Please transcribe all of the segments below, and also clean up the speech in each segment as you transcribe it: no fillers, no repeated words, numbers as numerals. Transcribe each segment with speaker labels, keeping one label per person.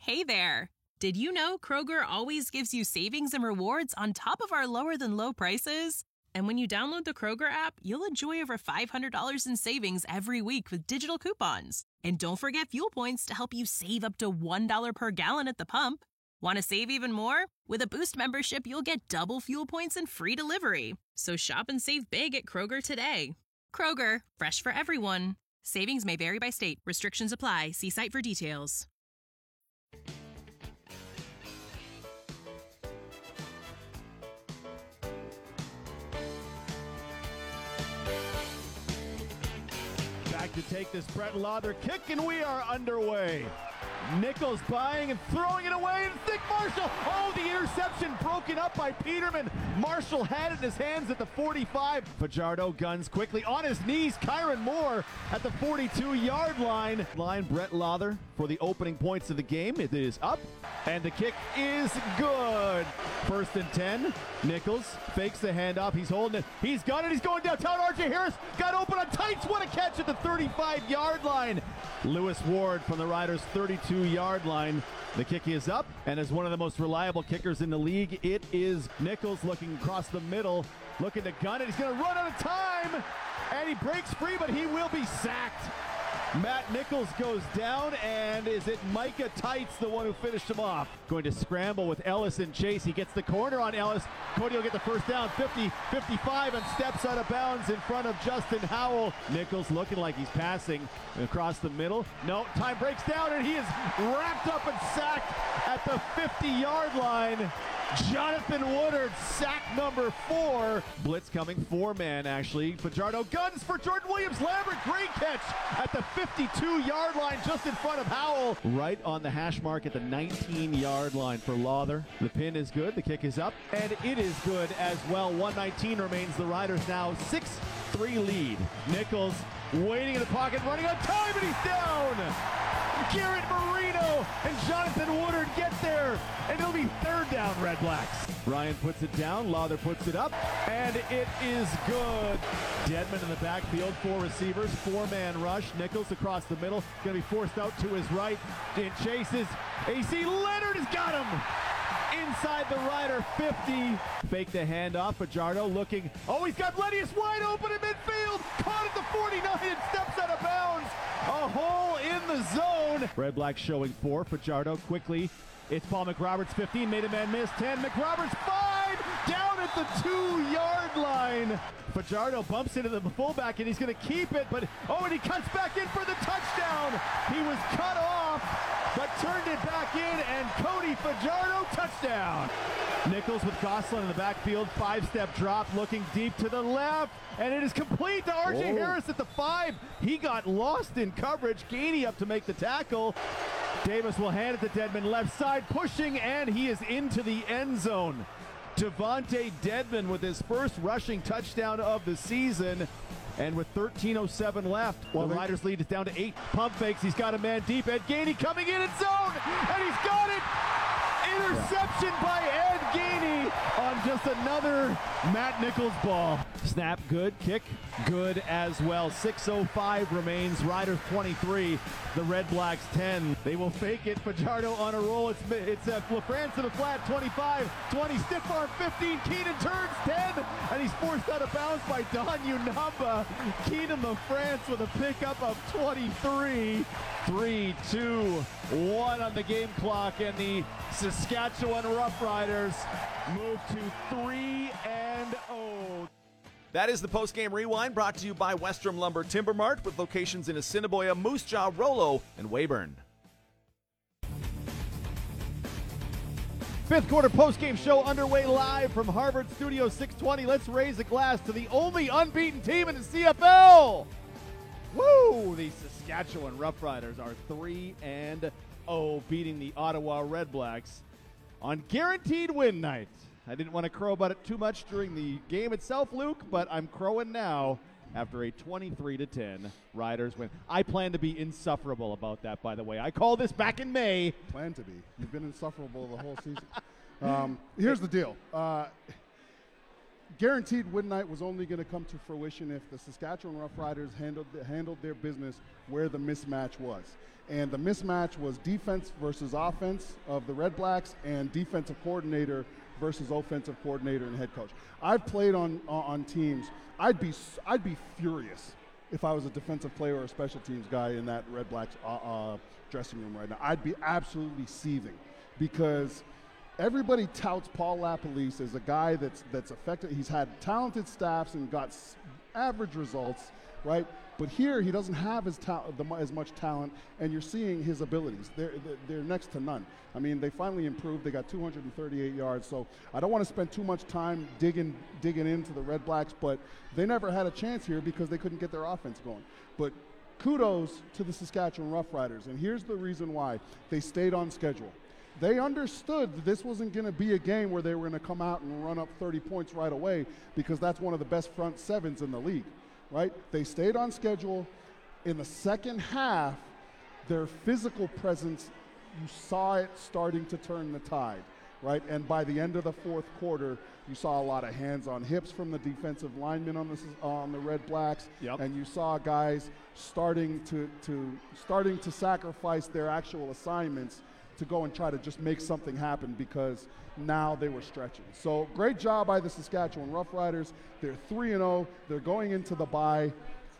Speaker 1: Hey there! Did you know Kroger always gives you savings and rewards on top of our lower-than-low prices? And when you download the Kroger app, you'll enjoy over $500 in savings every week with digital coupons. And don't forget fuel points to help you save up to $1 per gallon at the pump. Want to save even more? With a Boost membership, you'll get double fuel points and free delivery. So shop and save big at Kroger today. Kroger, fresh for everyone. Savings may vary by state. Restrictions apply. See site for details.
Speaker 2: Back to take this Brett Lauther kick, and we are underway. Nichols buying and throwing it away, and Nick Marshall. Oh, the interception broken up by Peterman. Marshall had it in his hands at the 45. Fajardo guns quickly on his knees. Kyron Moore at the 42-yard line. Brett Lauther for the opening points of the game. It is up, and the kick is good. 1st and 10. Nichols fakes the handoff. He's holding it. He's got it. He's going downtown. R.J. Harris got open on tights. What a catch at the 35-yard line. Lewis Ward from the Riders' 32-yard line. The kick is up, and as one of the most reliable kickers in the league, it is Nichols looking across the middle, looking to gun it. He's going to run out of time, and he breaks free, but he will be sacked. Matt Nichols goes down, and is it Micah Tights, the one who finished him off? Going to scramble with Ellis and Chase. He gets the corner on Ellis. Cody will get the first down, 50, 55, and steps out of bounds in front of Justin Howell. Nichols looking like he's passing across the middle. No, time breaks down, and he is wrapped up and sacked at the 50-yard line. Jonathan Woodard, sack number 4. Blitz coming, 4-man actually. Fajardo guns for Jordan Williams. Lambert, great catch at the 52-yard line just in front of Howell. Right on the hash mark at the 19-yard line for Lauther. The pin is good, the kick is up, and it is good as well. 1:19 remains. The Riders now 6-3 lead. Nichols waiting in the pocket, running on time, and he's down. Garrett Marino and Jonathan Woodard get there, and it'll be 3rd down, Red Blacks. Ryan puts it down, Lauther puts it up, and it is good. Dedman in the backfield, 4 receivers, 4-man rush. Nichols across the middle, going to be forced out to his right. It chases AC Leonard has got him. Inside the Rider 50. Fake the handoff. Fajardo looking. Oh, he's got Ledius wide open in midfield. Caught at the 49 and steps out of bounds. A hole in the zone. Red Black showing 4. Fajardo quickly. It's Paul McRoberts, 15. Made a man miss. 10. McRoberts 5. Down at the 2-yard line. Fajardo bumps into the fullback, and he's going to keep it. But, oh, and he cuts back in for the touchdown. He was cut off, but turned it back in, and Cody Fajardo, touchdown. Nichols with Gosselin in the backfield, 5-step drop, looking deep to the left, and it is complete to R.J. Harris at the 5. He got lost in coverage. Gainey up to make the tackle. Davis will hand it to Dedman, left side, pushing, and he is into the end zone. Devontae Dedman with his first rushing touchdown of the season. And with 13:07 left, the Riders lead is down to 8. Pump fakes, he's got a man deep. Ed Gainey coming in zone, and he's got it! Interception by Ed Gainey on just another Matt Nichols ball. Snap good, kick good as well. 6:05 remains. Riders 23, the Red Blacks 10. They will fake it. Fajardo on a roll. It's LaFrance to the flat. 25, 20, stiff arm 15. Keenan turns 10, and he's forced out of bounds by Don Unamba. Keenan LaFrance with a pickup of 23. 3, 2, 1 on the game clock, and the Saskatchewan Roughriders move to 3-0.
Speaker 3: That is the post-game rewind brought to you by Westrom Lumber Timber Mart with locations in Assiniboia, Moose Jaw, Rollo, and Weyburn.
Speaker 2: Fifth quarter post-game show underway live from Harvard Studio 620. Let's raise a glass to the only unbeaten team in the CFL. Woo! The Saskatchewan Roughriders are 3-0, beating the Ottawa Red Blacks on guaranteed win night. I didn't want to crow about it too much during the game itself, Luke, but I'm crowing now after a 23-10 Riders win. I plan to be insufferable about that, by the way. I called this back in May.
Speaker 4: Plan to be. You've been insufferable the whole season. Here's the deal. guaranteed win night was only going to come to fruition if the Saskatchewan Roughriders handled their business where the mismatch was. And the mismatch was defense versus offense of the Red Blacks and defensive coordinator versus offensive coordinator and head coach. I've played on teams. I'd be furious if I was a defensive player or a special teams guy in that Red Blacks dressing room right now. I'd be absolutely seething because everybody touts Paul LaPolice as a guy that's effective. He's had talented staffs and got average results, right? But here he doesn't have as much talent, and you're seeing his abilities. They're next to none. I mean, they finally improved. They got 238 yards, so I don't want to spend too much time digging into the Red Blacks, but they never had a chance here because they couldn't get their offense going. But kudos to the Saskatchewan Roughriders, and here's the reason why. They stayed on schedule. They understood that this wasn't going to be a game where they were going to come out and run up 30 points right away because that's one of the best front sevens in the league. Right? They stayed on schedule. In the second half, their physical presence, you saw it starting to turn the tide, right? And by the end of the fourth quarter, you saw a lot of hands on hips from the defensive linemen on the Red Blacks, and you saw guys starting to sacrifice their actual assignments to go and try to just make something happen because now they were stretching. So great job by the Saskatchewan Roughriders. They're 3-0. They're going into the bye.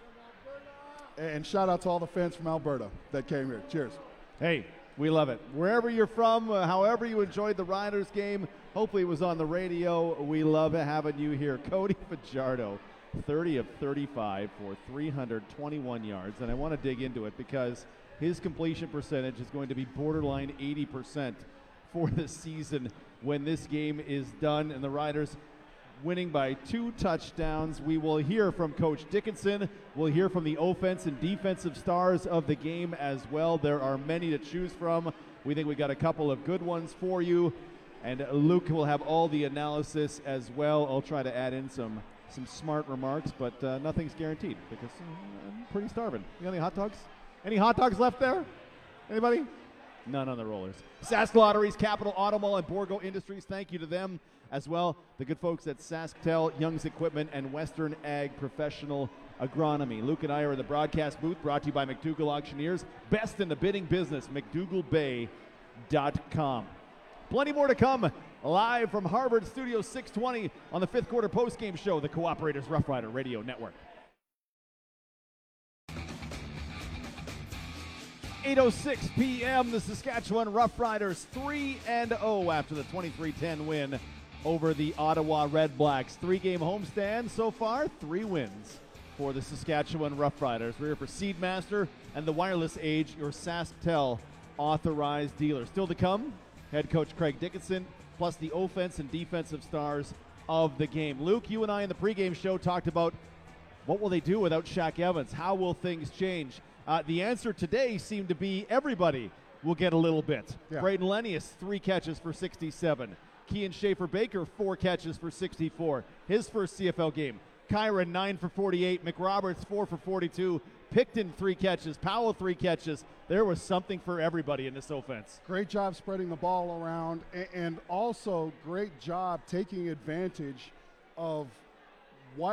Speaker 4: And shout out to all the fans from Alberta that came here. Cheers.
Speaker 2: Hey, we love it. Wherever you're from, however you enjoyed the Riders game, hopefully it was on the radio. We love having you here. Cody Fajardo, 30 of 35 for 321 yards. And I want to dig into it because his completion percentage is going to be borderline 80% for the season when this game is done, and the Riders winning by 2 touchdowns. We will hear from Coach Dickinson. We'll hear from the offense and defensive stars of the game as well. There are many to choose from. We think we got a couple of good ones for you, and Luke will have all the analysis as well. I'll try to add in some smart remarks, but nothing's guaranteed because I'm pretty starving. You got any hot dogs? Any hot dogs left there? Anybody? None on the rollers. Sask Lotteries, Capital Auto Mall, and Borgo Industries. Thank you to them as well. The good folks at SaskTel, Young's Equipment, and Western Ag Professional Agronomy. Luke and I are in the broadcast booth brought to you by McDougall Auctioneers. Best in the bidding business, McDougallBay.com. Plenty more to come live from Harvard Studio 620 on the fifth quarter postgame show, the Cooperators Rough Rider Radio Network. 8:06 p.m. The Saskatchewan Roughriders 3-0 after the 23-10 win over the Ottawa Red Blacks. 3-game homestand so far, 3 wins for the Saskatchewan Roughriders. We're here for Seedmaster and the Wireless Age, your SaskTel authorized dealer. Still to come, head coach Craig Dickinson, plus the offense and defensive stars of the game. Luke, you and I in the pregame show talked about what will they do without Shaq Evans? How will things change? The answer today seemed to be everybody will get a little bit. Yeah. Braden Lenius, 3 catches for 67. Kean Schaefer-Baker, 4 catches for 64. His first CFL game. Kyron, 9 for 48. McRoberts, 4 for 42. Picton, 3 catches. Powell, 3 catches. There was something for everybody in this offense.
Speaker 4: Great job spreading the ball around, and also great job taking advantage of what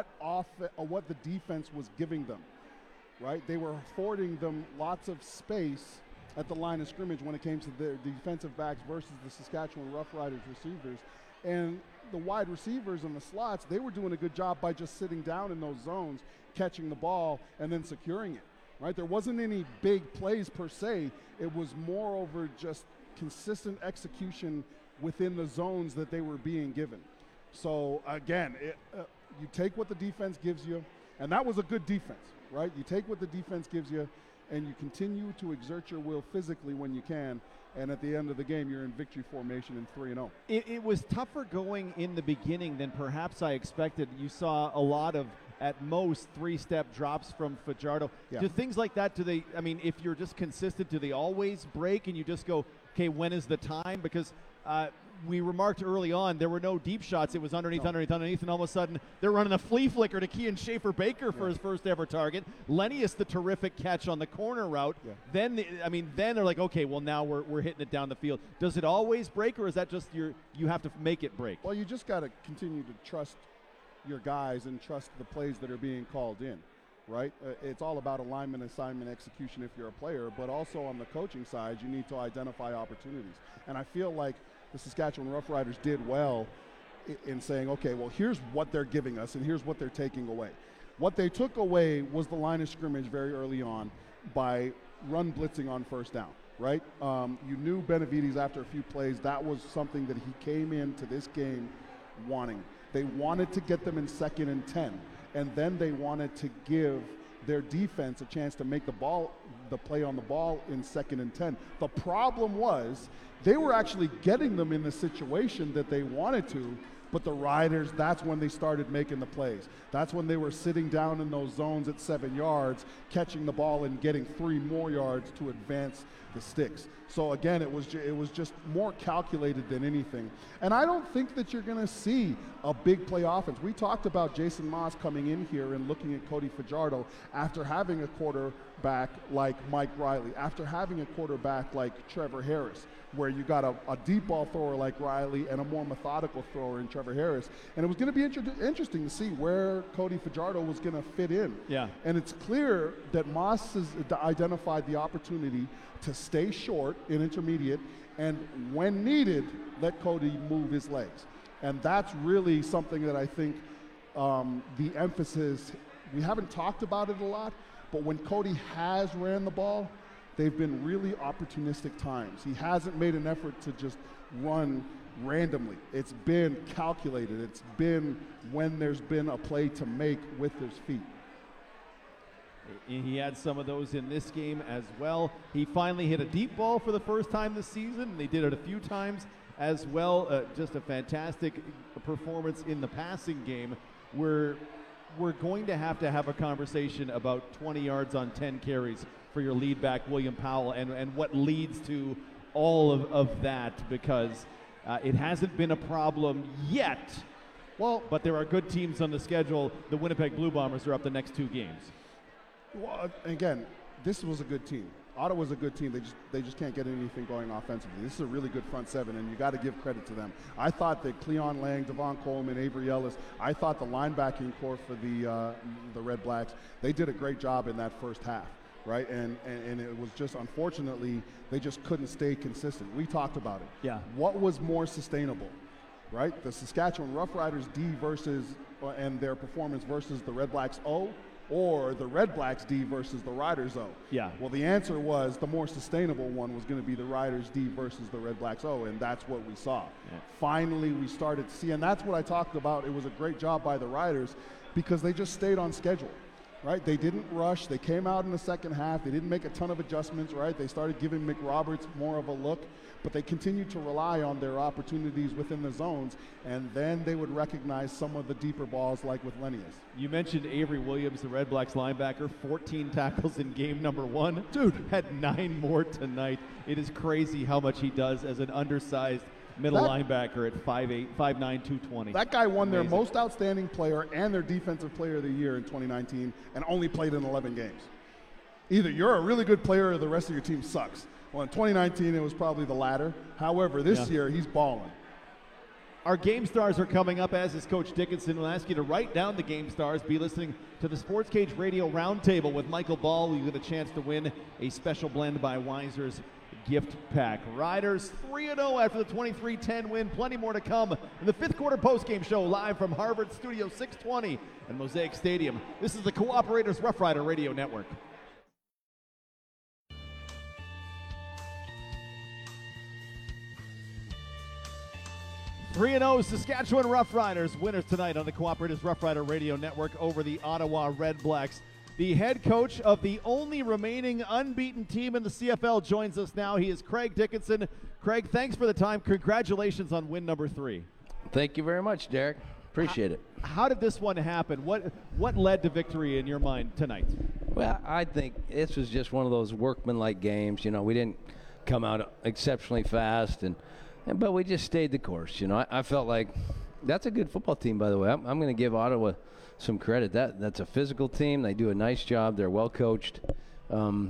Speaker 4: the defense was giving them. Right? They were affording them lots of space at the line of scrimmage when it came to their defensive backs versus the Saskatchewan Roughriders receivers. And the wide receivers in the slots, they were doing a good job by just sitting down in those zones, catching the ball, and then securing it. Right? There wasn't any big plays per se. It was more over just consistent execution within the zones that they were being given. So, again, you take what the defense gives you, and that was a good defense. Right? You take what the defense gives you, and you continue to exert your will physically when you can, and at the end of the game, you're in victory formation in 3-0.
Speaker 2: It was tougher going in the beginning than perhaps I expected. You saw a lot of, at most, 3-step drops from Fajardo. Yeah. Do things like that, if you're just consistent, do they always break and you just go, okay, when is the time? Because we remarked early on there were no deep shots. It was underneath, and all of a sudden they're running a flea flicker to Kean Schaefer-Baker for his first ever target. Lenius, the terrific catch on the corner route. Yeah. Then they're like, okay, well now we're hitting it down the field. Does it always break, or is that just you have to make it break?
Speaker 4: Well, you just got to continue to trust your guys and trust the plays that are being called in, right? It's all about alignment, assignment, execution if you're a player, but also on the coaching side, you need to identify opportunities. And I feel like the Saskatchewan Roughriders did well in saying, okay, well, here's what they're giving us and here's what they're taking away. What they took away was the line of scrimmage very early on by run blitzing on first down, right? You knew Benavides after a few plays, that was something that he came into this game wanting. They wanted to get them in 2nd and 10, and then they wanted to give their defense a chance to make the play on the ball in 2nd and 10. The problem was they were actually getting them in the situation that they wanted to, but the Riders, that's when they started making the plays. That's when they were sitting down in those zones at 7 yards, catching the ball and getting 3 more yards to advance the sticks. So again, it was just more calculated than anything. And I don't think that you're going to see a big play offense. We talked about Jason Maas coming in here and looking at Cody Fajardo after having a quarterback like Mike Riley, after having a quarterback like Trevor Harris, where you got a deep ball thrower like Riley and a more methodical thrower in Trevor Harris. And it was going to be interesting to see where Cody Fajardo was going to fit in.
Speaker 2: Yeah. And
Speaker 4: it's clear that Maas has identified the opportunity to stay short in intermediate and, when needed, let Cody move his legs. And that's really something that I think the emphasis, we haven't talked about it a lot, but when Cody has ran the ball, they've been really opportunistic times. He hasn't made an effort to just run randomly. It's been calculated. It's been when there's been a play to make with his feet.
Speaker 2: He had some of those in this game as well. He finally hit a deep ball for the first time this season, and they did it a few times as well. Just a fantastic performance in the passing game. We're going to have a conversation about 20 yards on 10 carries for your lead back, William Powell, and what leads to all of that, because it hasn't been a problem yet. Well, but there are good teams on the schedule. The Winnipeg Blue Bombers are up the next 2 games.
Speaker 4: Well, again, this was a good team. Ottawa's a good team. They just can't get anything going offensively. This is a really good front seven, and you got to give credit to them. I thought that Cleon Lang, Devon Coleman, Avery Ellis, I thought the linebacking core for the Red Blacks, they did a great job in that first half, right? And it was just, unfortunately, they just couldn't stay consistent. We talked about it.
Speaker 2: Yeah.
Speaker 4: What was more sustainable, right? The Saskatchewan Roughriders D and their performance versus the Red Blacks O, or the Red Blacks D versus the Riders O?
Speaker 2: Yeah.
Speaker 4: Well, the answer was the more sustainable one was going to be the Riders D versus the Red Blacks O, and that's what we saw. Yeah. Finally, we started to see, and that's what I talked about. It was a great job by the Riders because they just stayed on schedule, right? They didn't rush. They came out in the second half. They didn't make a ton of adjustments, right? They started giving McRoberts more of a look, but they continued to rely on their opportunities within the zones, and then they would recognize some of the deeper balls like with Lenius.
Speaker 2: You mentioned Avery Williams, the Red Blacks linebacker, 14 tackles in game number 1.
Speaker 4: Dude.
Speaker 2: Had 9 more tonight. It is crazy how much he does as an undersized middle linebacker at 5'8", 5'9", 220.
Speaker 4: That guy won their most outstanding player and their defensive player of the year in 2019 and only played in 11 games. Either you're a really good player or the rest of your team sucks. Well, in 2019, it was probably the latter. However, this year, he's balling.
Speaker 2: Our Game Stars are coming up, as is Coach Dickinson. We'll ask you to write down the Game Stars. Be listening to the Sports Cage Radio Roundtable with Michael Ball. You get a chance to win a special blend by Weiser's gift pack. Riders 3-0 after the 23-10 win. Plenty more to come in the 5th quarter postgame show live from Harvard Studio 620 and Mosaic Stadium. This is the Cooperators Rough Rider Radio Network. 3-0 Saskatchewan Roughriders, winners tonight on the Cooperators Rough Rider Radio Network over the Ottawa Red Blacks. The head coach of the only remaining unbeaten team in the CFL joins us now. He is Craig Dickinson. Craig, thanks for the time. Congratulations on win number 3.
Speaker 5: Thank you very much, Derek. Appreciate it.
Speaker 2: How did this one happen? What led to victory in your mind tonight?
Speaker 5: Well, I think this was just one of those workmanlike games. You know, we didn't come out exceptionally fast, but we just stayed the course. You know, I felt like that's a good football team, by the way. I'm going to give Ottawa some credit. That's a physical team. They do a nice job. They're well coached. To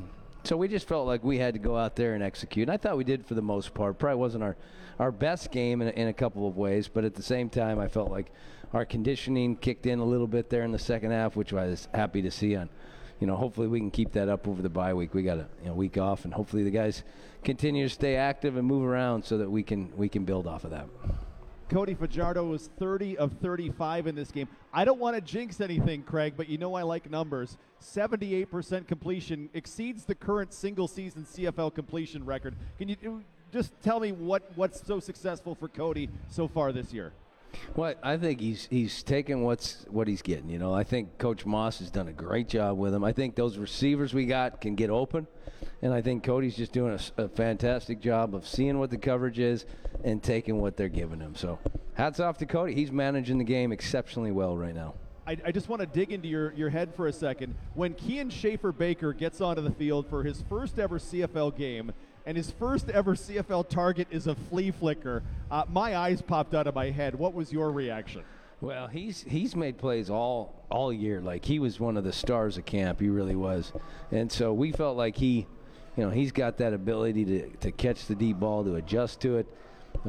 Speaker 5: So we just felt like we had to go out there and execute. And I thought we did for the most part. Probably wasn't our best game in a couple of ways, but at the same time, I felt like our conditioning kicked in a little bit there in the second half, which I was happy to see. Hopefully we can keep that up over the bye week. We got a week off, and hopefully the guys continue to stay active and move around so that we can build off of that.
Speaker 2: Cody Fajardo was 30 of 35 in this game. I don't want to jinx anything, Craig, but I like numbers. 78% completion exceeds the current single-season CFL completion record. Can you just tell me what's so successful for Cody so far this year?
Speaker 5: Well, I think he's taken what he's getting. I think Coach Moss has done a great job with him. I think those receivers we got can get open, and I think Cody's just doing a fantastic job of seeing what the coverage is and taking what they're giving him. So hats off to Cody. He's managing the game exceptionally well right now.
Speaker 2: I just want to dig into your head for a second. When Kean Schaefer-Baker gets onto the field for his first ever CFL game, and his first ever CFL target is a flea flicker, my eyes popped out of my head. What was your reaction?
Speaker 5: Well, he's made plays all year. Like, he was one of the stars of camp. He really was. And so we felt like he's got that ability to catch the deep ball, to adjust to it.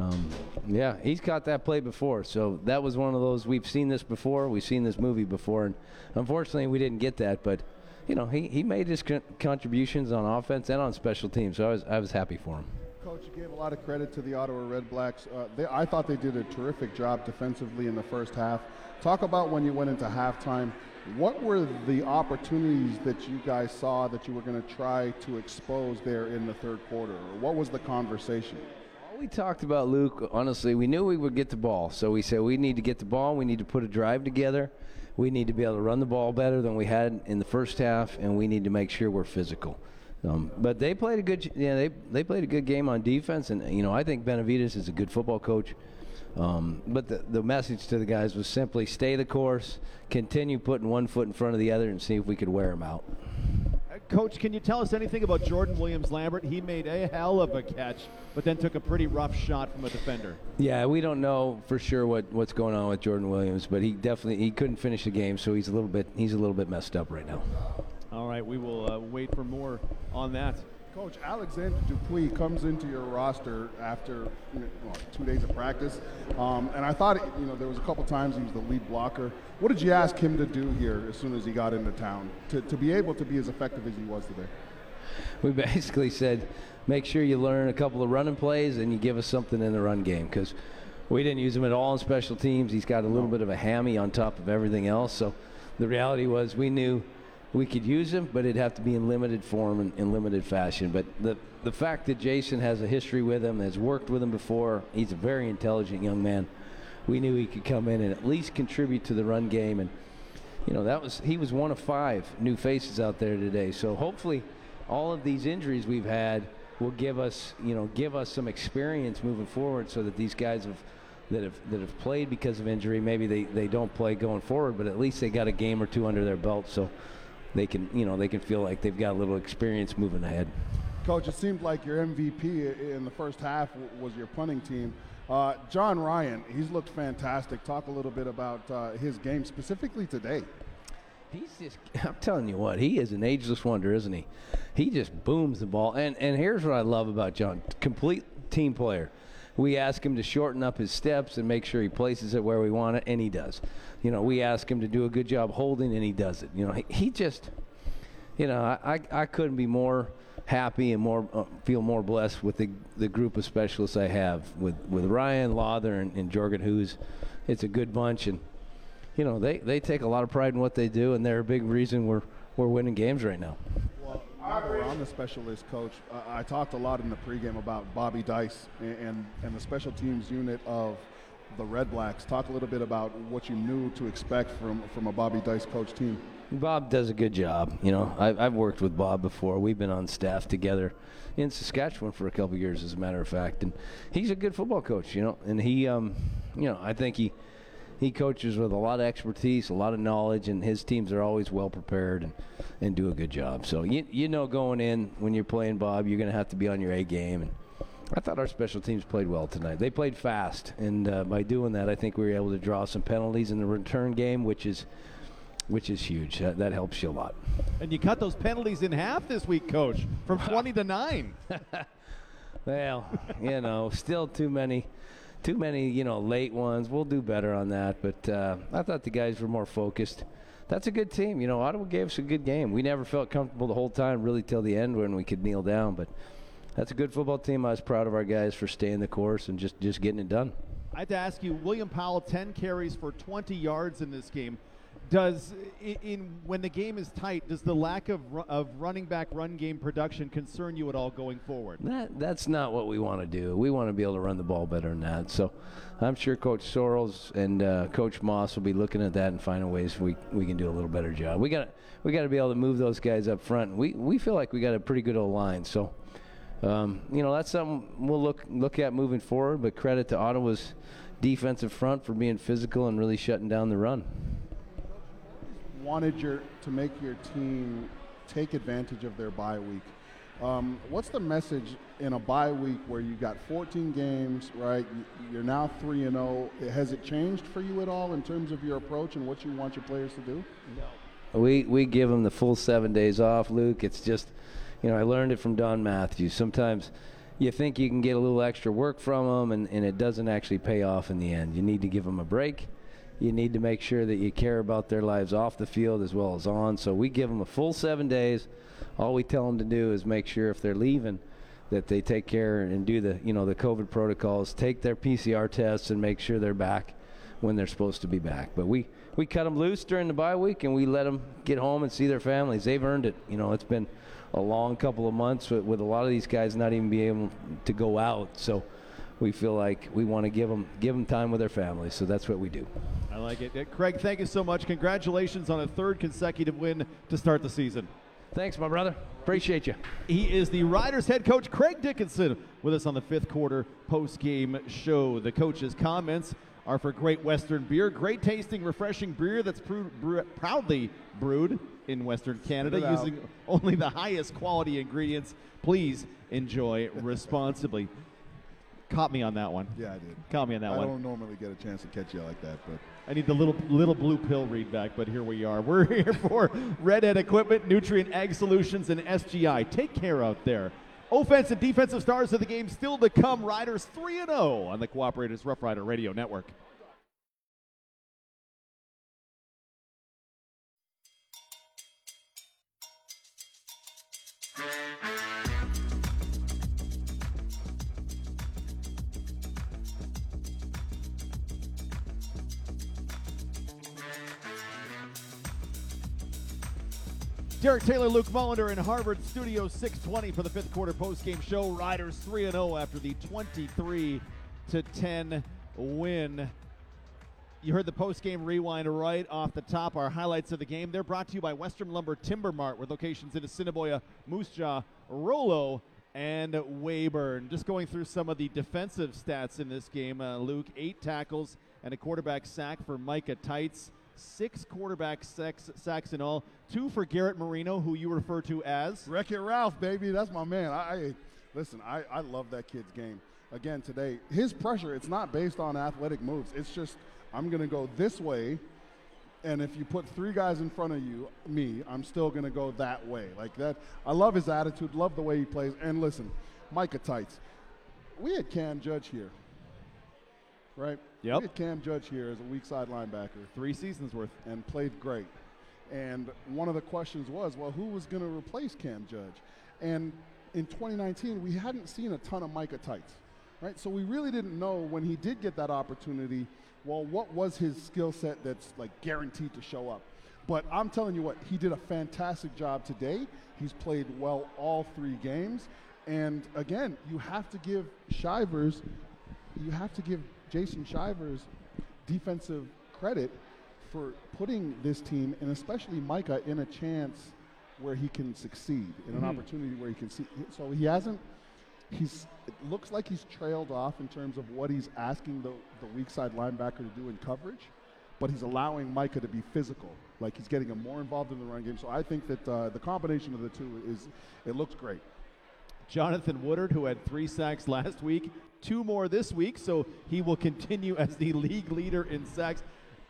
Speaker 5: He's caught that play before. So that was one of those, we've seen this before. We've seen this movie before. And unfortunately, we didn't get that. But he made his contributions on offense and on special teams, so I was happy for him.
Speaker 4: Coach, you gave a lot of credit to the Ottawa Red Blacks. I thought they did a terrific job defensively in the first half. Talk about when you went into halftime. What were the opportunities that you guys saw that you were going to try to expose there in the third quarter? Or what was the conversation?
Speaker 5: We talked about, Luke, honestly, we knew we would get the ball. So we said we need to get the ball. We need to put a drive together. We need to be able to run the ball better than we had in the first half, and we need to make sure we're physical. But they played a good, they played a good game on defense, and I think Benavidez is a good football coach. But the message to the guys was simply stay the course, continue putting one foot in front of the other, and see if we could wear them out.
Speaker 2: Coach, can you tell us anything about Jordan Williams-Lambert? He made a hell of a catch, but then took a pretty rough shot from a defender.
Speaker 5: Yeah, we don't know for sure what's going on with Jordan Williams, but he couldn't finish the game, so he's a little bit messed up right now.
Speaker 2: All right, we will wait for more on that.
Speaker 4: Coach, Alexander Dupuis comes into your roster after 2 days of practice, and I thought there was a couple times he was the lead blocker. What did you ask him to do here as soon as he got into town to be able to be as effective as he was today?
Speaker 5: We basically said, make sure you learn a couple of running plays and you give us something in the run game, because we didn't use him at all in special teams. He's got a little bit of a hammy on top of everything else. So the reality was we knew we could use him, but it'd have to be in limited form and in limited fashion. But the fact that Jason has a history with him, has worked with him before, he's a very intelligent young man. We knew he could come in and at least contribute to the run game. And, he was one of 5 new faces out there today. So hopefully all of these injuries we've had will give us some experience moving forward, so that these guys that have played because of injury, maybe they don't play going forward, but at least they got a game or two under their belt, so they can feel like they've got a little experience moving ahead.
Speaker 4: Coach, it seemed like your MVP in the first half was your punting team. John Ryan, he's looked fantastic. Talk a little bit about his game, specifically today.
Speaker 5: I'm telling you what, he is an ageless wonder, isn't he? He just booms the ball. And here's what I love about John, complete team player. We ask him to shorten up his steps and make sure he places it where we want it, and he does. We ask him to do a good job holding, and he does it. He just, I couldn't be more happy and feel more blessed with the group of specialists I have with Ryan, Lawther, and Jorgen Hughes. It's a good bunch, and they take a lot of pride in what they do, and they're a big reason we're winning games right now.
Speaker 4: Well, we're on the specialist, Coach. I talked a lot in the pregame about Bobby Dice and the special teams unit of the Red Blacks. Talk a little bit about what you knew to expect from a Bobby Dice coach team. Bob
Speaker 5: does a good job. I've worked with Bob before. We've been on staff together in Saskatchewan for a couple of years, as a matter of fact. And he's a good football coach, and he, I think he coaches with a lot of expertise, a lot of knowledge, and his teams are always well prepared and do a good job. So, going in when you're playing Bob, you're going to have to be on your A game. And I thought our special teams played well tonight. They played fast, and by doing that, I think we were able to draw some penalties in the return game, which is which is huge. That helps you a lot.
Speaker 2: And you cut those penalties in half this week, Coach, from 20 to 9.
Speaker 5: Well, still too many, late ones. We'll do better on that. But I thought the guys were more focused. That's a good team. Ottawa gave us a good game. We never felt comfortable the whole time, really, till the end when we could kneel down. But that's a good football team. I was proud of our guys for staying the course and just getting it done.
Speaker 2: I had to ask you, William Powell, 10 carries for 20 yards in this game. Does when the game is tight, does the lack of running back run game production concern you at all going forward?
Speaker 5: That's not what we want to do. We want to be able to run the ball better than that. So I'm sure Coach Sorrells and Coach Moss will be looking at that and finding ways we can do a little better job. We got to be able to move those guys up front. We feel like we got a pretty good old line. So that's something we'll look at moving forward. But credit to Ottawa's defensive front for being physical and really shutting down the run.
Speaker 4: Wanted to make your team take advantage of their bye week. What's the message in a bye week where you got 14 games, right? You're now 3-0. Has it changed for you at all in terms of your approach and what you want your players to do?
Speaker 5: No. We give them the full 7 days off, Luke. It's just, I learned it from Don Matthews. Sometimes you think you can get a little extra work from them, and it doesn't actually pay off in the end. You need to give them a break. You need to make sure that you care about their lives off the field as well as on. So we give them a full 7 days. All we tell them to do is make sure if they're leaving that they take care and do the COVID protocols, take their PCR tests, and make sure they're back when they're supposed to be back. But we cut them loose during the bye week, and we let them get home and see their families. They've earned it. It's been a long couple of months with a lot of these guys not even being able to go out. So we feel like we want to give them time with their families. So that's what we do.
Speaker 2: I like it. Craig, thank you so much. Congratulations on a third consecutive win to start the season.
Speaker 5: Thanks, my brother. Appreciate you.
Speaker 2: He is the Riders head coach, Craig Dickinson, with us on the fifth quarter post-game show. The coach's comments are for Great Western Beer. Great tasting, refreshing beer that's proudly brewed in Western Canada using only the highest quality ingredients. Please enjoy responsibly. Caught me on that one.
Speaker 4: Yeah, I did.
Speaker 2: Caught me on that one.
Speaker 4: I don't normally get a chance to catch you like that, but
Speaker 2: I need the little blue pill read back, but here we are. We're here for Redhead Equipment, Nutrient Ag Solutions, and SGI. Take care out there. Offense and defensive stars of the game still to come. Riders 3-0 on the Cooperators Rough Rider Radio Network. Derek Taylor, Luke Mullender in Harvard Studio 620 for the fifth quarter postgame show. Riders 3-0 after the 23-10 win. You heard the postgame rewind right off the top. Our highlights of the game. They're brought to you by Western Lumber Timber Mart with locations in Assiniboia, Moose Jaw, Rollo, and Weyburn. Just going through some of the defensive stats in this game. Luke, 8 tackles and a quarterback sack for Micah Teitz. 6 quarterback sacks in all. 2 for Garrett Marino, who you refer to as
Speaker 4: Wreck-It Ralph, baby. That's my man. I love that kid's game. Again, today, his pressure, it's not based on athletic moves. It's just, I'm going to go this way, and if you put 3 guys in front of me, I'm still going to go that way. Like that. I love his attitude, love the way he plays. And listen, Micah Teitz, we had Cam Judge here, right?
Speaker 2: Yep.
Speaker 4: We had Cam Judge here as a weak side linebacker.
Speaker 2: 3 seasons worth.
Speaker 4: And played great. And one of the questions was, well, who was going to replace Cam Judge? And in 2019, we hadn't seen a ton of Micah Teitz, right? So we really didn't know when he did get that opportunity, well, what was his skill set that's like guaranteed to show up? But I'm telling you what, he did a fantastic job today. He's played well all 3 games. And again, you have to give Jason Shivers defensive credit for putting this team, and especially Micah, in a chance where he can succeed, in an opportunity where he can see. So it looks like he's trailed off in terms of what he's asking the weak side linebacker to do in coverage, but he's allowing Micah to be physical. Like he's getting him more involved in the run game. So I think that the combination of the two it looks great.
Speaker 2: Jonathan Woodard, who had 3 sacks last week, 2 more this week, so he will continue as the league leader in sacks.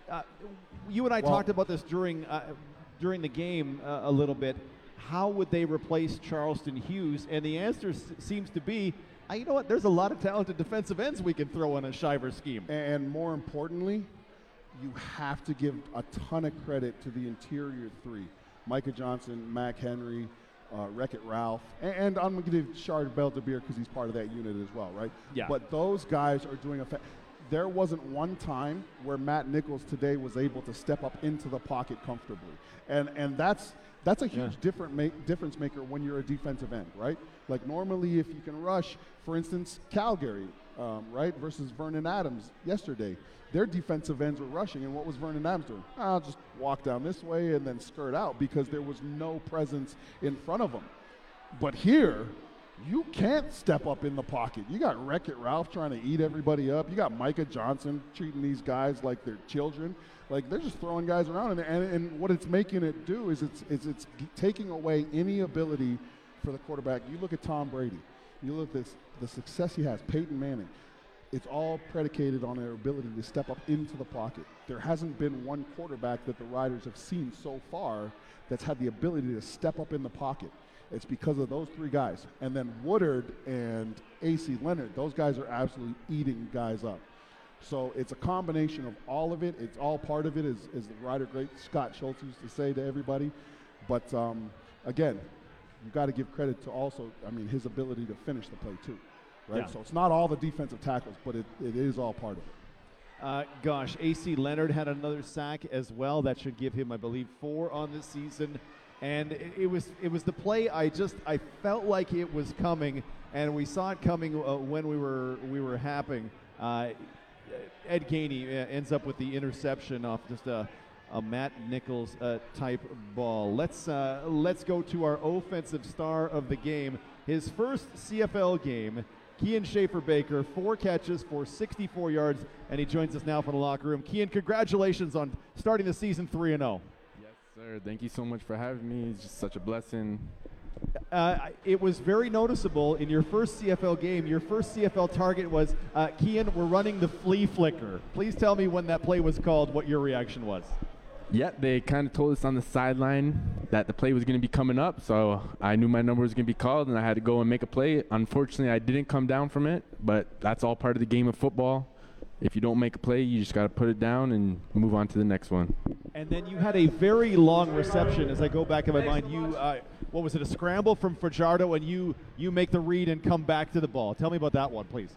Speaker 2: You and I talked about this during the game a little bit. How would they replace Charleston Hughes? And the answer seems to be, you know what, there's a lot of talented defensive ends we can throw in a Shiver scheme.
Speaker 4: And more importantly, you have to give a ton of credit to the interior three. Micah Johnson, Mac Henry, Wreck-It Ralph, and I'm going to give Shard Beldebeer because he's part of that unit as well, right?
Speaker 2: Yeah.
Speaker 4: But those guys are doing there wasn't one time where Matt Nichols today was able to step up into the pocket comfortably. And that's a huge difference maker when you're a defensive end, right? Like normally if you can rush, for instance, Calgary, right, versus Vernon Adams yesterday. Their defensive ends were rushing, and what was Vernon Adams doing? I'll just walk down this way and then skirt out because there was no presence in front of them. But here, you can't step up in the pocket. You got Wreck-It Ralph trying to eat everybody up. You got Micah Johnson treating these guys like they're children. Like they're just throwing guys around, and what it's making it do is it's taking away any ability for the quarterback. You look at Tom Brady. You look at the success he has, Peyton Manning. It's all predicated on their ability to step up into the pocket. There hasn't been one quarterback that the Riders have seen so far that's had the ability to step up in the pocket. It's because of those three guys. And then Woodard and A.C. Leonard, those guys are absolutely eating guys up. So it's a combination of all of it. It's all part of it, as the Rider great Scott Schultz used to say to everybody. But, again, you've got to give credit to also, his ability to finish the play too. Right?
Speaker 2: Yeah.
Speaker 4: So it's not all the defensive tackles, but it is all part of it.
Speaker 2: A.C. Leonard had another sack as well. That should give him, I believe, 4 on the season. And it was the play I felt like it was coming, and we saw it coming when we were happing. Ed Gainey ends up with the interception off just a Matt Nichols type ball. Let's go to our offensive star of the game. His first CFL game, Kian Schaefer-Baker, 4 catches for 64 yards, and he joins us now from the locker room. Kian, congratulations on starting the season 3-0.
Speaker 6: Yes, sir. Thank you so much for having me. It's just such a blessing.
Speaker 2: It was very noticeable in your first CFL game. Your first CFL target was, Kian, we're running the flea flicker. Please tell me when that play was called, what your reaction was.
Speaker 6: Yeah, they kind of told us on the sideline that the play was going to be coming up, so I knew my number was going to be called, and I had to go and make a play. Unfortunately, I didn't come down from it, but that's all part of the game of football. If you don't make a play, you just got to put it down and move on to the next one.
Speaker 2: And then you had a very long reception. As I go back in my mind, you what was it, a scramble from Fajardo, and you make the read and come back to the ball. Tell me about that one, please.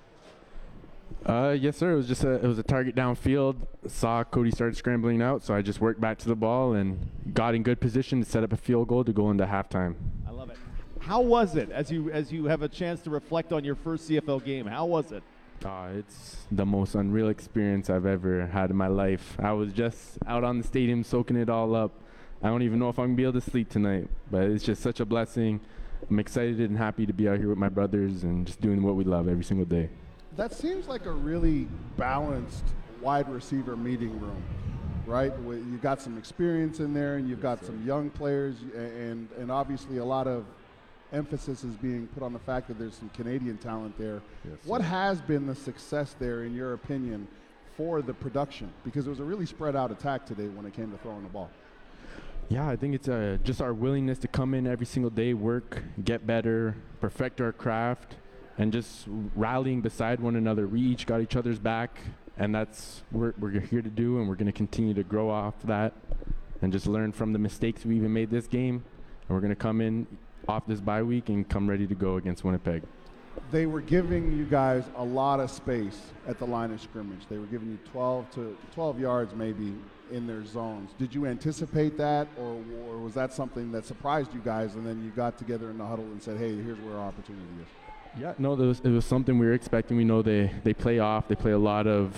Speaker 6: Yes, sir. It was a target downfield. Saw Cody started scrambling out, so I just worked back to the ball and got in good position to set up a field goal to go into halftime.
Speaker 2: I love it. How was it as you have a chance to reflect on your first CFL game? How was it?
Speaker 6: It's the most unreal experience I've ever had in my life. I was just out on the stadium soaking it all up. I don't even know if I'm going to be able to sleep tonight, but it's just such a blessing. I'm excited and happy to be out here with my brothers and just doing what we love every single day.
Speaker 4: That seems like a really balanced wide receiver meeting room, right? You've got some experience in there, and you've got some young players, and obviously a lot of emphasis is being put on the fact that there's some Canadian talent there.
Speaker 6: Yes,
Speaker 4: what has been the success there, in your opinion, for the production? Because it was a really spread out attack today when it came to throwing the ball.
Speaker 6: Yeah, I think it's just our willingness to come in every single day, work, get better, perfect our craft, and just rallying beside one another. We each got each other's back, and that's what we're here to do, and we're going to continue to grow off that and just learn from the mistakes we even made this game. And we're going to come in off this bye week and come ready to go against Winnipeg.
Speaker 4: They were giving you guys a lot of space at the line of scrimmage. They were giving you 12 yards maybe in their zones. Did you anticipate that, or was that something that surprised you guys, and then you got together in the huddle and said, hey, here's where our opportunity is?
Speaker 6: Yeah, no, it was something we were expecting. We know they play off. They play a lot of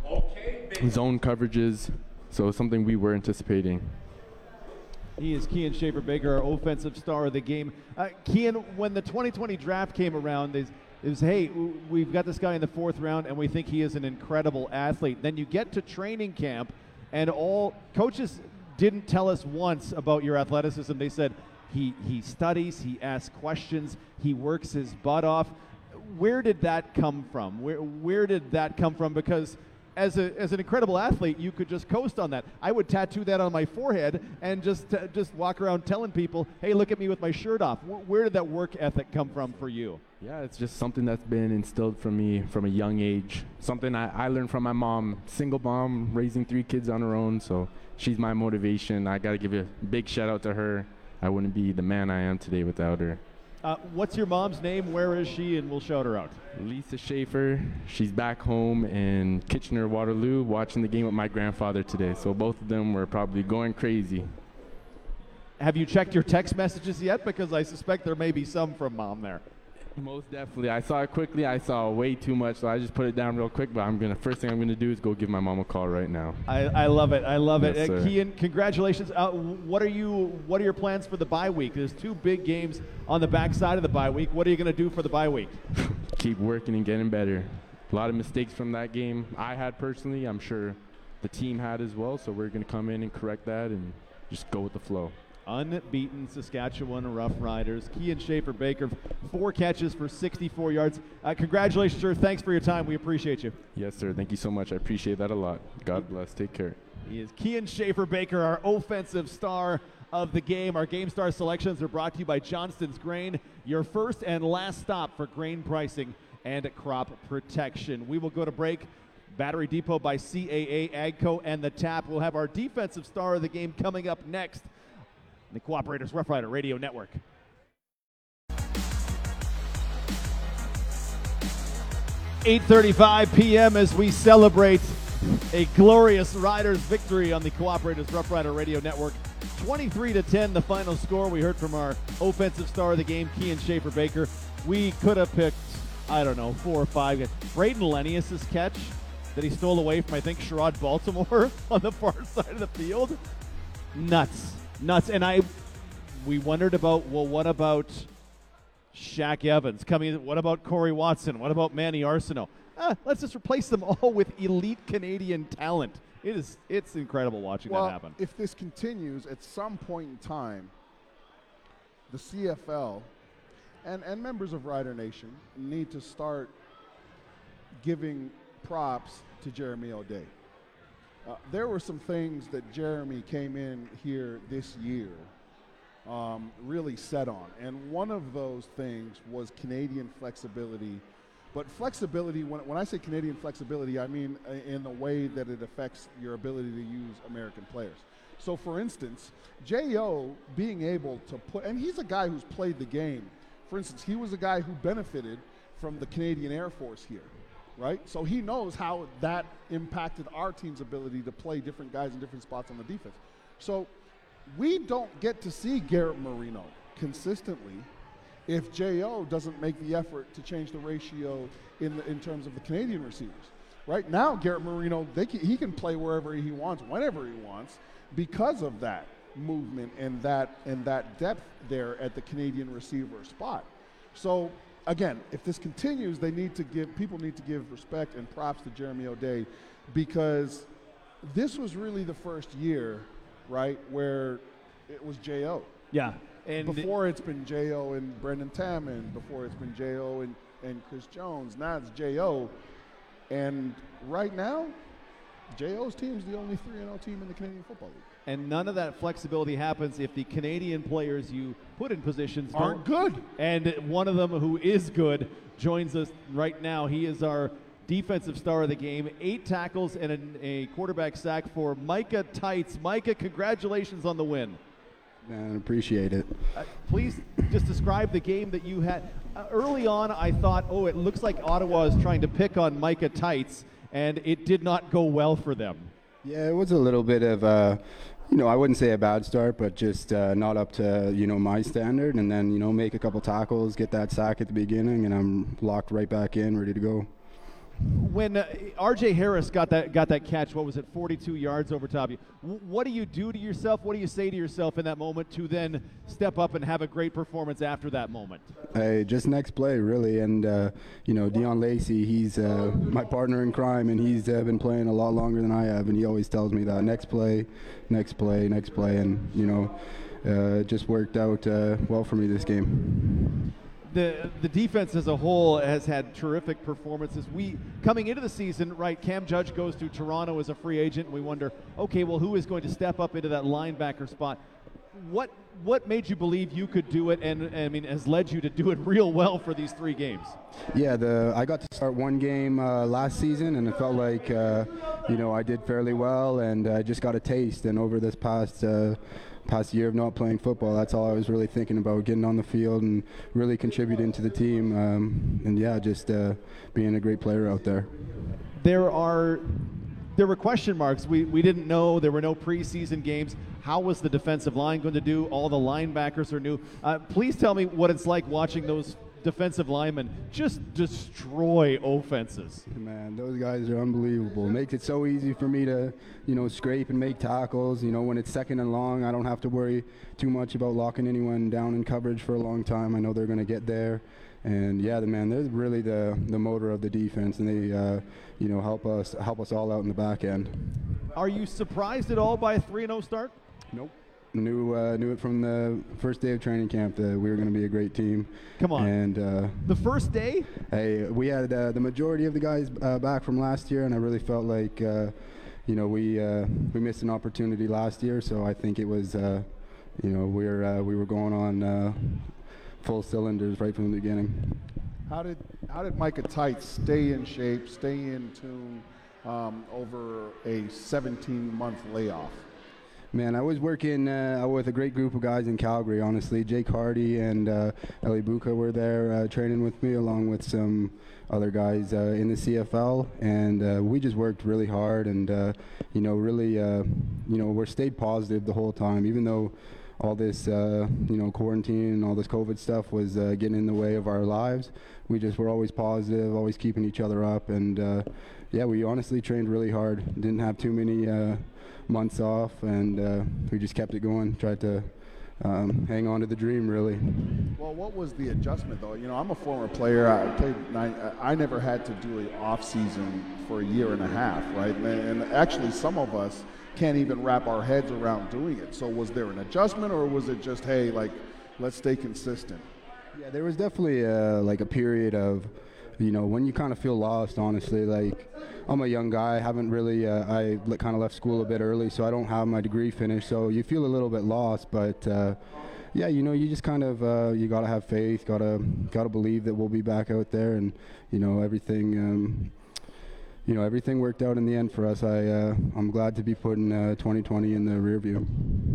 Speaker 6: zone coverages, so it's something we were anticipating.
Speaker 2: He is Kian Schaefer-Baker, our offensive star of the game. Kian, when the 2020 draft came around, it was, hey, we've got this guy in the 4th round, and we think he is an incredible athlete. Then you get to training camp, and all coaches didn't tell us once about your athleticism. They said, He studies, he asks questions, he works his butt off. Where did that come from? Where did that come from? Because as an incredible athlete, you could just coast on that. I would tattoo that on my forehead and just walk around telling people, hey, look at me with my shirt off. Where did that work ethic come from for you?
Speaker 6: Yeah, it's just something that's been instilled from me from a young age. Something I learned from my mom, single mom, raising 3 kids on her own. So she's my motivation. I got to give a big shout out to her. I wouldn't be the man I am today without her.
Speaker 2: What's your mom's name? Where is she? And we'll shout her out.
Speaker 6: Lisa Schaefer. She's back home in Kitchener-Waterloo watching the game with my grandfather today. So both of them were probably going crazy.
Speaker 2: Have you checked your text messages yet? Because I suspect there may be some from Mom there.
Speaker 6: Most definitely. I saw it quickly. I saw way too much, so I just put it down real quick. But first thing I'm gonna do is go give my mom a call right now.
Speaker 2: I love it. I love
Speaker 6: Yes,
Speaker 2: it.
Speaker 6: sir.
Speaker 2: Keean, congratulations. What are your plans for the bye week? There's 2 big games on the backside of the bye week. What are you gonna do for the bye week?
Speaker 6: Keep working and getting better. A lot of mistakes from that game I had personally. I'm sure the team had as well. So we're gonna come in and correct that and just go with the flow.
Speaker 2: Unbeaten Saskatchewan Roughriders. Kean Schaefer-Baker, 4 catches for 64 yards. Congratulations, sir. Thanks for your time. We appreciate you.
Speaker 6: Yes, sir. Thank you so much. I appreciate that a lot. God bless. Take care.
Speaker 2: He is Kean Schaefer-Baker, our offensive star of the game. Our Game Star selections are brought to you by Johnston's Grain, your first and last stop for grain pricing and crop protection. We will go to break. Battery Depot by CAA, AGCO, and The Tap. We'll have our defensive star of the game coming up next. The Cooperators Rough Rider Radio Network. 8:35 p.m. as we celebrate a glorious Riders victory on the Cooperators Rough Rider Radio Network. 23-10, the final score. We heard from our offensive star of the game, Kean Schaefer-Baker. We could have picked, 4 or 5. Braden Lenius' catch that he stole away from, I think, Sherrod Baltimore on the far side of the field. Nuts. And we wondered about, what about Shaq Evans coming in? What about Corey Watson? What about Manny Arsenault? Let's just replace them all with elite Canadian talent. It's incredible watching that happen.
Speaker 4: If this continues, at some point in time, the CFL and members of Rider Nation need to start giving props to Jeremy O'Day. There were some things that Jeremy came in here this year really set on. And one of those things was Canadian flexibility. But flexibility, when I say Canadian flexibility, I mean in the way that it affects your ability to use American players. So, for instance, J.O. being able to put, and he's a guy who's played the game. For instance, he was a guy who benefited from the Canadian Air Force here. Right? So he knows how that impacted our team's ability to play different guys in different spots on the defense. So we don't get to see Garrett Marino consistently if J.O. doesn't make the effort to change the ratio in terms of the Canadian receivers. Right now, Garrett Marino, he can play wherever he wants, whenever he wants, because of that movement and that depth there at the Canadian receiver spot. So again, if this continues, people need to give respect and props to Jeremy O'Day, because this was really the first year, right, where it was J.O.
Speaker 2: Yeah. And
Speaker 4: before it's been J.O. and Brendan Taman, before it's been J.O. and Chris Jones. Now it's J.O. And right now, J.O.'s team is the only 3-0 team in the Canadian Football League.
Speaker 2: And none of that flexibility happens if the Canadian players you put in positions
Speaker 4: aren't good.
Speaker 2: And one of them who is good joins us right now. He is our defensive star of the game. 8 tackles and a quarterback sack for Micah Tights. Micah, congratulations on the win.
Speaker 7: Man, appreciate it.
Speaker 2: Please just describe the game that you had. Early on, I thought, it looks like Ottawa is trying to pick on Micah Tights, and it did not go well for them.
Speaker 7: Yeah, it was a little bit of I wouldn't say a bad start, but just not up to, my standard. And then, make a couple tackles, get that sack at the beginning, and I'm locked right back in, ready to go.
Speaker 2: When R.J. Harris got that catch, 42 yards over top of you, what do you do to yourself? What do you say to yourself in that moment to then step up and have a great performance after that moment?
Speaker 7: Hey, just next play, really. And, Dion Lacey, he's my partner in crime, and he's been playing a lot longer than I have, and he always tells me that next play. And, it just worked out well for me this game.
Speaker 2: the defense as a whole has had terrific performances. Coming into the season, right, Cam Judge goes to Toronto as a free agent, and we wonder, okay, well, who is going to step up into that linebacker spot? What made you believe you could do it, and I mean, has led you to do it real well for these 3 games?
Speaker 7: Yeah, I got to start one game last season, and it felt like I did fairly well, and I just got a taste. And over this past year of not playing football, that's all I was really thinking about, getting on the field and really contributing to the team, and just being a great player out there.
Speaker 2: There were question marks. We didn't know. There were no preseason games. How was the defensive line going to do? All the linebackers are new. Please tell me what it's like watching those defensive linemen just destroy offenses.
Speaker 7: Man, those guys are unbelievable. It makes it so easy for me to, scrape and make tackles. When it's second and long, I don't have to worry too much about locking anyone down in coverage for a long time. I know they're going to get there. And they're really the motor of the defense, and they help us all out in the back end.
Speaker 2: Are you surprised at all by a 3-0 start?
Speaker 7: Nope. Knew it from the first day of training camp that we were going to be a great team.
Speaker 2: Come on.
Speaker 7: And
Speaker 2: the first day?
Speaker 7: Hey, we had the majority of the guys back from last year, and I really felt like we missed an opportunity last year. So I think it was we were going on full cylinders right from the beginning.
Speaker 4: How did Micah Teitz stay in shape, stay in tune over a 17-month layoff?
Speaker 7: Man, I was working with a great group of guys in Calgary, honestly. Jake Hardy and Eli Buka were there training with me, along with some other guys in the CFL. And we just worked really hard and, we stayed positive the whole time, even though all this, quarantine and all this COVID stuff was getting in the way of our lives. We just were always positive, always keeping each other up. And, we honestly trained really hard. Didn't have too many months off, and we just kept it going, tried to hang on to the dream, really.
Speaker 4: Well, what was the adjustment, though? I'm a former player. I never had to do an off season for a year and a half, right? And actually, some of us can't even wrap our heads around doing it. So was there an adjustment, or was it just, hey, let's stay consistent?
Speaker 7: Yeah, there was definitely a period of, when you kind of feel lost, honestly. I'm a young guy, haven't really, I kind of left school a bit early, so I don't have my degree finished, so you feel a little bit lost, but you just kind of, you got to have faith, got to believe that we'll be back out there, and, everything, everything worked out in the end for us. I'm glad to be putting 2020 in the rear view.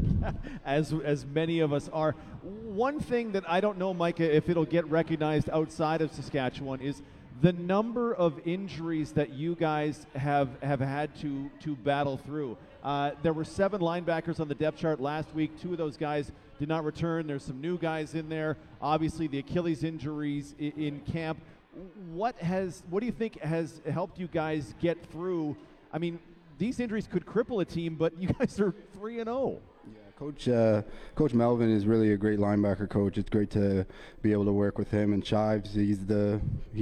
Speaker 2: As many of us are. One thing that I don't know, Micah, if it'll get recognized outside of Saskatchewan is the number of injuries that you guys have had to battle through. There were 7 linebackers on the depth chart last week. 2 of those guys did not return. There's some new guys in there. Obviously, the Achilles injuries in camp. What do you think has helped you guys get through? I mean, these injuries could cripple a team, but you guys are 3-0.
Speaker 7: Yeah, Coach Melvin is really a great linebacker coach. It's great to be able to work with him. And Chives, he's the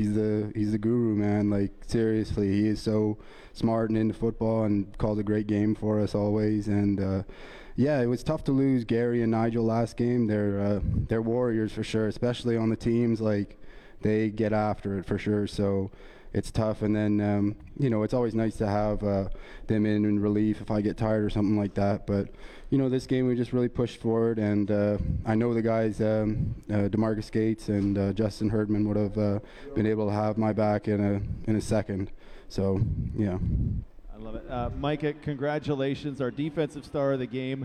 Speaker 7: guru, man. Seriously, he is so smart and into football, and calls a great game for us always. And it was tough to lose Gary and Nigel last game. They're warriors for sure, especially on the teams. They get after it for sure. So it's tough. And then it's always nice to have them in relief if I get tired or something like that. But this game we just really pushed forward, and I know the guys, DeMarcus Gates and Justin Herdman, would have been able to have my back in a second. So yeah.
Speaker 2: I love it, Micah. Congratulations, our defensive star of the game.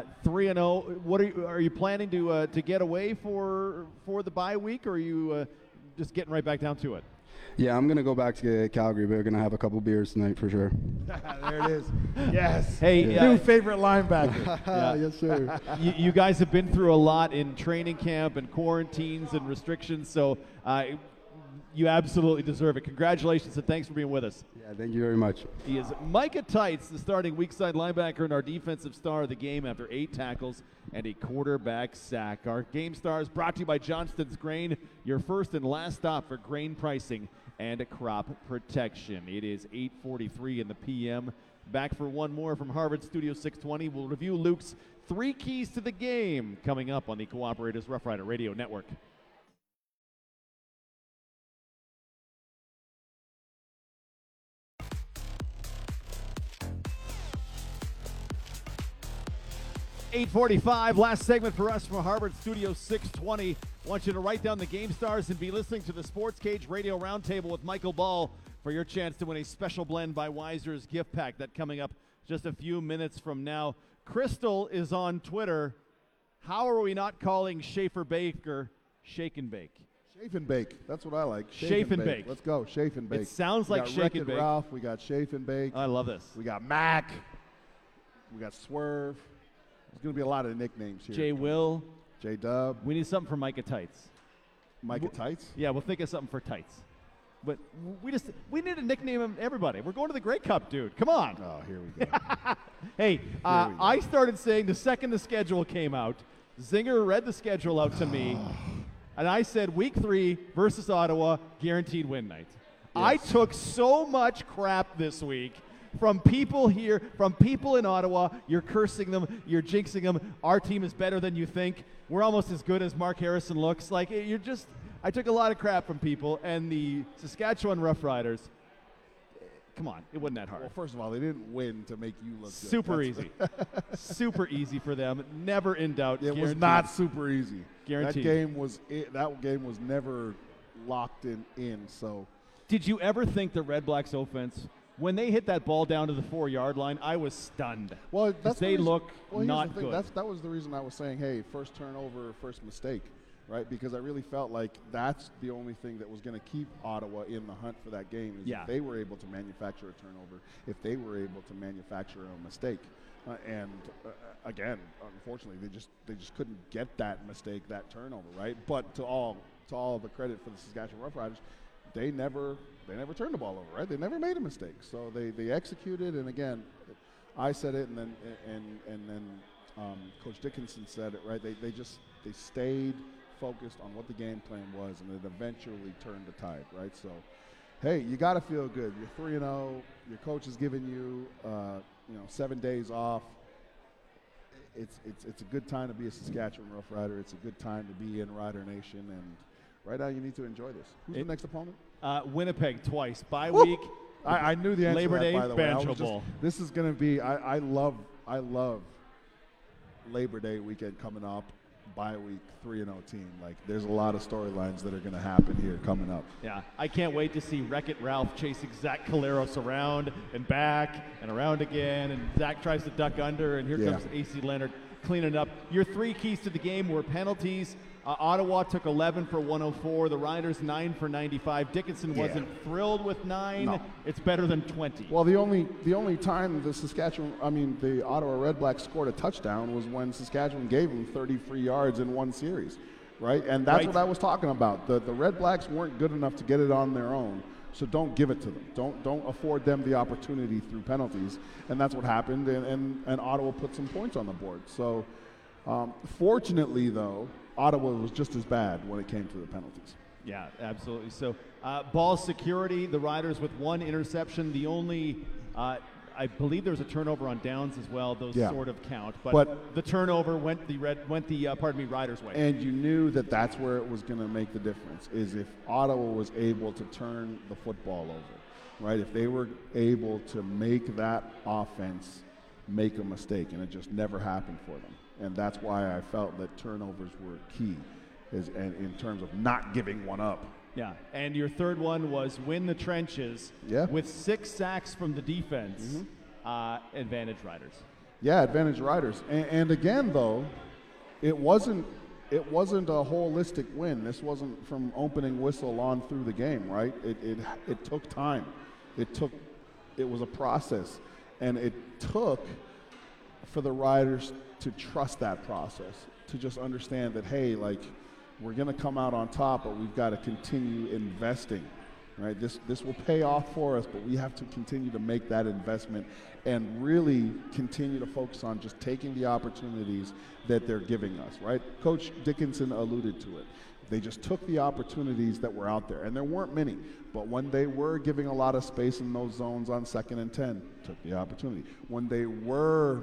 Speaker 2: 3-0. What are you planning to get away for the bye week, or are you just getting right back down to it?
Speaker 7: Yeah, I'm going to go back to Calgary, but we're going to have a couple beers tonight for sure.
Speaker 4: There it is. Yes.
Speaker 2: Hey,
Speaker 4: new favorite linebacker.
Speaker 7: Yes, sir.
Speaker 2: You guys have been through a lot in training camp and quarantines and restrictions, so you absolutely deserve it. Congratulations, and thanks for being with us.
Speaker 7: Yeah, thank you very much.
Speaker 2: He is Micah Teitz, the starting weak side linebacker and our defensive star of the game after 8 tackles and a quarterback sack. Our game star is brought to you by Johnston's Grain, your first and last stop for grain pricing and crop protection. It is 8:43 in the p.m. Back for one more from Harvard Studio 620. We'll review Luke's 3 keys to the game coming up on the Cooperators Rough Rider Radio Network. 8:45, last segment for us from Harvard Studio 620. I want you to write down the game stars and be listening to the Sports Cage Radio Roundtable with Michael Ball for your chance to win a special blend by Weiser's gift pack. That coming up just a few minutes from now. Crystal is on Twitter. How are we not calling Schaefer Baker Shake and Bake?
Speaker 4: Shafe and Bake. That's what I like.
Speaker 2: Shafe and Bake.
Speaker 4: Let's go. Shafe and Bake.
Speaker 2: It sounds like Shake and Bake.
Speaker 4: Ralph. We got Shafe and Bake.
Speaker 2: I love this.
Speaker 4: We got Mac. We got Swerve. There's going to be a lot of nicknames here.
Speaker 2: Jay Will.
Speaker 4: J Dub.
Speaker 2: We need something for Micah Tights.
Speaker 4: Micah Tights?
Speaker 2: Yeah, we'll think of something for Tights. But we need to nickname him everybody. We're going to the Grey Cup, dude. Come on.
Speaker 4: Oh, here we go.
Speaker 2: Hey, I started saying the second the schedule came out, Zinger read the schedule out to me, and I said week 3 versus Ottawa, guaranteed win night. Yes. I took so much crap this week from people here, from people in Ottawa. You're cursing them. You're jinxing them. Our team is better than you think. We're almost as good as Mark Harrison looks. Like, you're just – I took a lot of crap from people, and the Saskatchewan Roughriders – come on, it wasn't that hard.
Speaker 4: Well, first of all, they didn't win to make you look good.
Speaker 2: Super easy. Super easy for them. Never in doubt.
Speaker 4: It was not super easy.
Speaker 2: Guaranteed.
Speaker 4: That game was never locked in. So,
Speaker 2: did you ever think the Red Blacks offense, when they hit that ball down to the 4-yard line, I was stunned.
Speaker 4: Well,
Speaker 2: they look not good.
Speaker 4: That was the reason I was saying, hey, first turnover, first mistake. Right, because I really felt like that's the only thing that was going to keep Ottawa in the hunt for that game is if they were able to manufacture a turnover, if they were able to manufacture a mistake, again, unfortunately, they just couldn't get that mistake, that turnover, right? But to all the credit for the Saskatchewan Roughriders, they never turned the ball over, right? They never made a mistake, so they executed, and again, I said it, and then Coach Dickinson said it, right? They stayed focused on what the game plan was, and it eventually turned the tide, right? So, hey, you got to feel good. You're 3-0. Your coach is giving you, 7 days off. It's a good time to be a Saskatchewan Roughrider. It's a good time to be in Rider Nation, and right now you need to enjoy this. Who's the next opponent?
Speaker 2: Winnipeg twice. Bye week.
Speaker 4: I knew the answer
Speaker 2: Labor
Speaker 4: to that,
Speaker 2: Day,
Speaker 4: by the way.
Speaker 2: Banjo Bowl.
Speaker 4: This is going to be. I love Labor Day weekend coming up. Bye week, 3-0 team. Like, there's a lot of storylines that are going to happen here coming up.
Speaker 2: Yeah, I can't wait to see Wreck-It Ralph chasing Zach Caleros around and back and around again, and Zach tries to duck under, and here comes AC Leonard cleaning up. Your 3 keys to the game were penalties. Ottawa took 11 for 104. The Riders 9 for 95. Dickinson wasn't thrilled with 9. No. It's better than 20.
Speaker 4: Well, the only time the Ottawa Red Blacks scored a touchdown was when Saskatchewan gave them 33 yards in one series, right? And that's what I was talking about. The Red Blacks weren't good enough to get it on their own, so don't give it to them. Don't afford them the opportunity through penalties, and that's what happened. And Ottawa put some points on the board. So, fortunately, though, Ottawa was just as bad when it came to the penalties.
Speaker 2: Yeah, absolutely. So, ball security, the Riders with 1 interception. The only, I believe there was a turnover on downs as well. Those sort of count. But the turnover went the Riders' way.
Speaker 4: And you knew that that's where it was going to make the difference, is if Ottawa was able to turn the football over, right? If they were able to make that offense make a mistake, and it just never happened for them. And that's why I felt that turnovers were key, and in terms of not giving one up.
Speaker 2: Yeah, and your third one was win the trenches with 6 sacks from the defense. Advantage Riders. Yeah,
Speaker 4: advantage Riders. And again, though, it wasn't a holistic win. This wasn't from opening whistle on through the game, right? It took time. It was a process, and it took for the Riders to trust that process, to just understand that, hey, like, we're going to come out on top, but we've got to continue investing, right? This will pay off for us, but we have to continue to make that investment and really continue to focus on just taking the opportunities that they're giving us, right? Coach Dickinson alluded to it. They just took the opportunities that were out there, and there weren't many, but when they were giving a lot of space in those zones on 2nd and 10, took the opportunity. When they were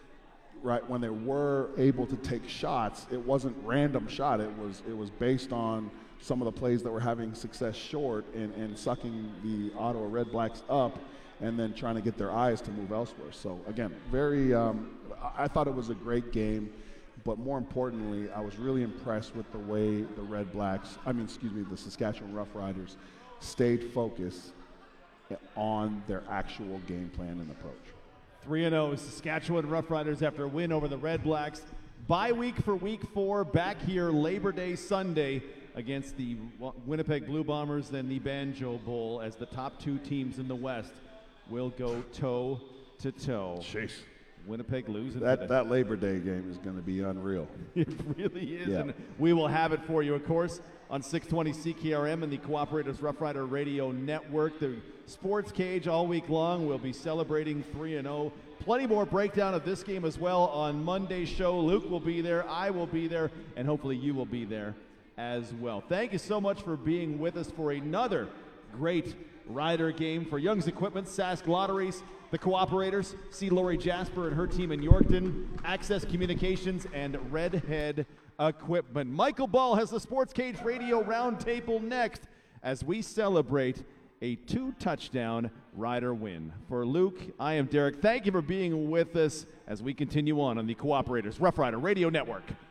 Speaker 4: able to take shots, it wasn't random shot. It was based on some of the plays that were having success short and sucking the Ottawa Red Blacks up and then trying to get their eyes to move elsewhere. So again, I thought it was a great game, but more importantly, I was really impressed with the way the Saskatchewan Roughriders stayed focused on their actual game plan and approach.
Speaker 2: 3-0 Saskatchewan Roughriders after a win over the Red Blacks. Bye week for Week 4, back here Labor Day Sunday against the Winnipeg Blue Bombers, then the Banjo Bowl, as the top two teams in the West will go toe-to-toe.
Speaker 4: Jeez.
Speaker 2: Winnipeg losing
Speaker 4: that Labor Day game is going to be unreal.
Speaker 2: It really is,
Speaker 4: yeah.
Speaker 2: And we will have it for you, of course, on 620 CKRM and the Cooperators Rough Rider Radio Network. The Sports Cage all week long. We'll be celebrating 3-0. Plenty more breakdown of this game as well on Monday's show. Luke will be there, I will be there, and hopefully you will be there as well. Thank you so much for being with us for another great Rider game for Young's Equipment, Sask Lotteries, the Cooperators. See Lori Jasper and her team in Yorkton, Access Communications, and Redhead Equipment. Michael Ball has the Sports Cage Radio Roundtable next as we celebrate a 2-touchdown Rider win. For Luke, I am Derek. Thank you for being with us as we continue on the Cooperators Rough Rider Radio Network.